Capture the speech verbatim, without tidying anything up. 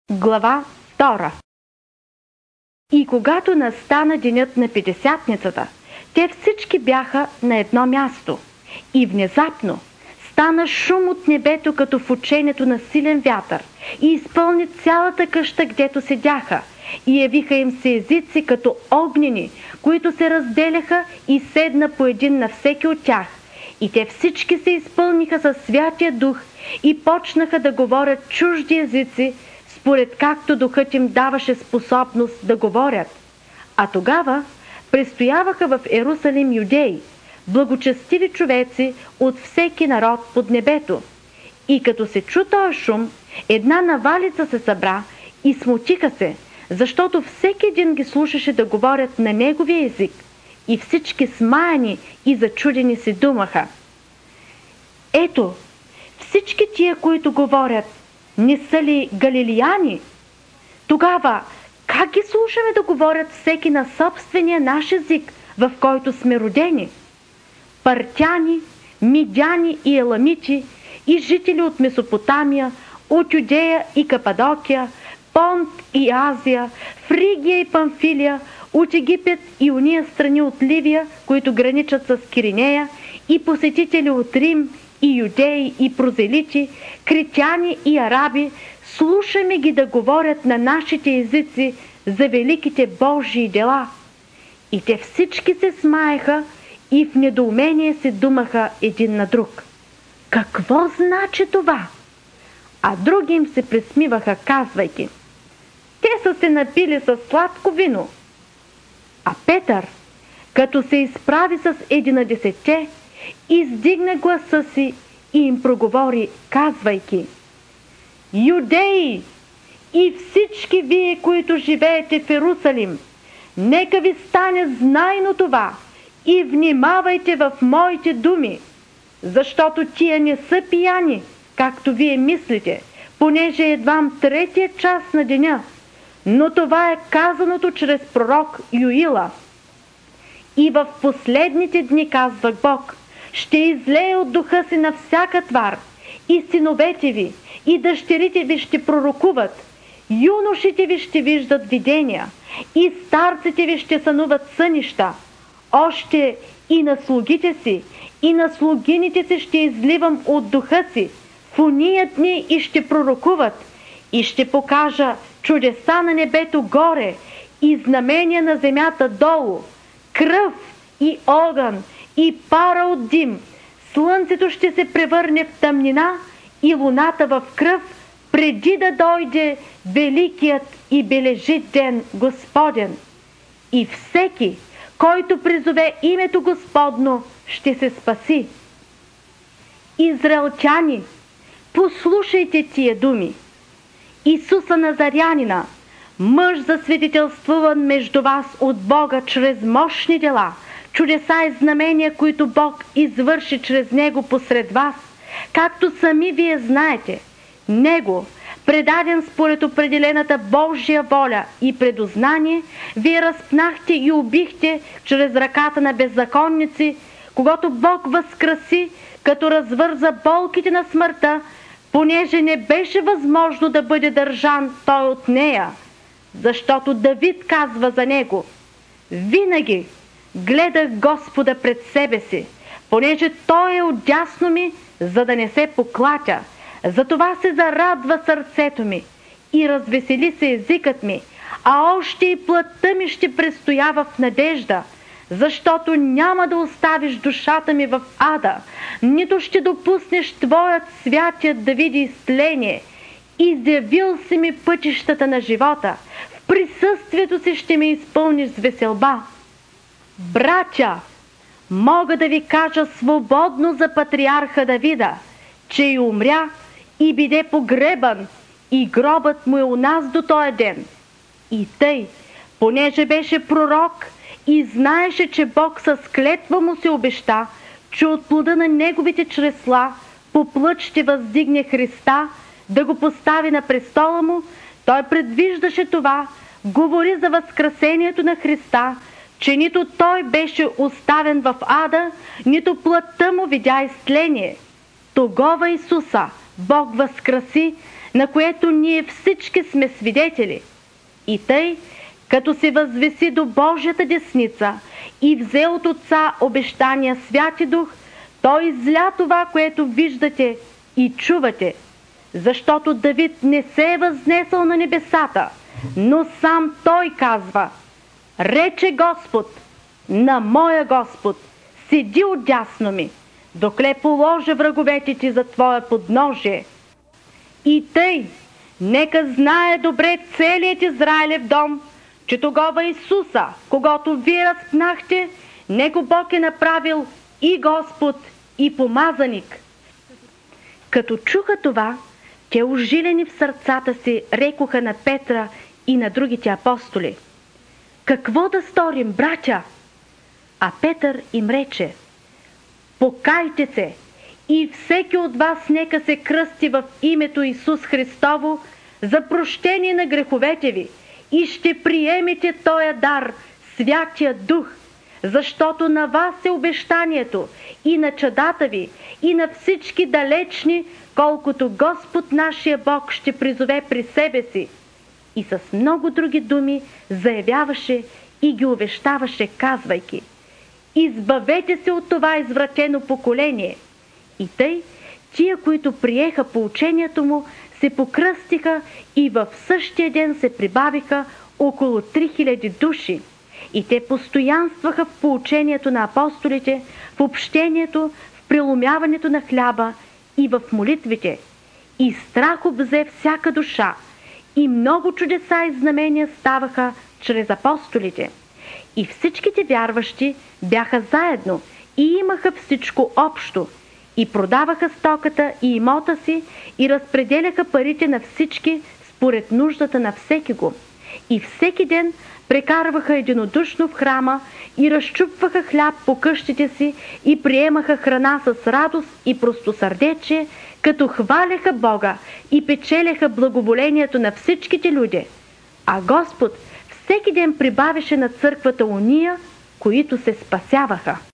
Глава втора. И когато настана денят на Петдесятницата, те всички бяха на едно място. И внезапно стана шум от небето, като в учението на силен вятър, и изпълни цялата къща, гдето седяха, и явиха им се езици като огнени, които се разделяха, и седна по един на всеки от тях. И те всички се изпълниха със Святия Дух и почнаха да говорят чужди езици, според както Духът им даваше способност да говорят. А тогава престояваха в Ерусалим юдеи, благочестиви човеци от всеки народ под небето. И като се чу този шум, една навалица се събра и смутиха се, защото всеки един ги слушаше да говорят на неговия език, и всички смаяни и зачудени се думаха: ето, всички тия, които говорят, не са ли галилияни? Тогава как ги слушаме да говорят всеки на собствения наш език, в който сме родени? Партяни, мидяни и еламити, и жители от Месопотамия, от Юдея и Кападокия, Понт и Азия, Фригия и Памфилия, от Египет и уния страни от Ливия, които граничат с Киринея, и посетители от Рим, и юдеи, и прозелити, критяни и араби, слушаме ги да говорят на нашите езици за великите Божии дела. И те всички се смаеха и в недоумение се думаха един на друг: какво значи това? А други им се присмиваха, казвайки: те са се напили с сладко вино. А Петър, като се изправи с единадесетте, издигна гласа си и им проговори, казвайки: юдеи и всички вие, които живеете в Ерусалим, нека ви стане знайно това и внимавайте в моите думи, защото тия не са пияни, както вие мислите, понеже едвам третия час на деня, но това е казаното чрез пророк Йоила. И в последните дни, казва Бог, ще излее от духа си на всяка твар, и синовете ви, и дъщерите ви ще пророкуват, юношите ви ще виждат видения, и старците ви ще сънуват сънища. Още и на слугите си, и на слугините си ще изливам от духа си в уния дни и ще пророкуват, и ще покажа чудеса на небето горе и знамения на земята долу, кръв и огън и пара от дим. Слънцето ще се превърне в тъмнина и луната в кръв, преди да дойде великият и бележит ден Господен. И всеки, който призове името Господно, ще се спаси. Израелтяни, послушайте тия думи. Исуса Назарянина, мъж засвидетелствуван между вас от Бога чрез мощни дела, чудеса и знамения, които Бог извърши чрез него посред вас, както сами вие знаете. Него, предаден според определената Божия воля и предознание, вие разпнахте и убихте чрез ръката на беззаконници, когато Бог възкраси, като развърза болките на смъртта, понеже не беше възможно да бъде държан той от нея, защото Давид казва за него: винаги гледах Господа пред себе си, понеже той е отдясно ми, за да не се поклатя. Затова се зарадва сърцето ми и развесели се езикът ми, а още и плътта ми ще престоява в надежда, защото няма да оставиш душата ми в ада, нито ще допуснеш твоят святият да види изтление. Изявил си ми пътищата на живота, в присъствието си ще ме изпълниш с веселба. Братя, мога да ви кажа свободно за патриарха Давида, че и умря и биде погребан, и гробът му е у нас до този ден. И тъй, понеже беше пророк и знаеше, че Бог с клетва му се обеща, че от плода на неговите чресла по плът ще въздигне Христа, да го постави на престола му, той предвиждаше това, говори за възкресението на Христа, че нито той беше оставен в ада, нито плътта му видя изтление. Тогова Исуса Бог възкраси, на което ние всички сме свидетели. И тъй, като се възвеси до Божията десница и взе от Отца обещания Святи Дух, Той изля това, което виждате и чувате, защото Давид не се е възнесъл на небесата, но сам той казва: рече Господ на моя Господ, седи отдясно ми, докле положа враговете ти за твоя подножие. И тъй, нека знае добре целият Израилев дом, че тогава Исуса, когато вие разпнахте, него Бог е направил и Господ, и помазаник. Като чуха това, те ужилени в сърцата си рекоха на Петра и на другите апостоли: какво да сторим, братя? А Петър им рече: покайте се и всеки от вас нека се кръсти в името Исус Христово за прощение на греховете ви и ще приемете тоя дар, Святия Дух, защото на вас е обещанието и на чадата ви, и на всички далечни, колкото Господ нашия Бог ще призове при себе си. И с много други думи заявяваше и ги увещаваше, казвайки: избавете се от това извратено поколение. И тъй, тия, които приеха поучението му, се покръстиха и в същия ден се прибавиха около три хиляди души. И те постоянстваха в поучението на апостолите, в общението, в преломяването на хляба и в молитвите. И страх обзе всяка душа, и много чудеса и знамения ставаха чрез апостолите. И всичките вярващи бяха заедно и имаха всичко общо, и продаваха стоката и имота си, и разпределяха парите на всички според нуждата на всеки го. И всеки ден прекарваха единодушно в храма и разчупваха хляб по къщите си и приемаха храна с радост и простосърдечие, като хваляха Бога и печеляха благоволението на всичките люди. А Господ всеки ден прибавяше на църквата уния, които се спасяваха.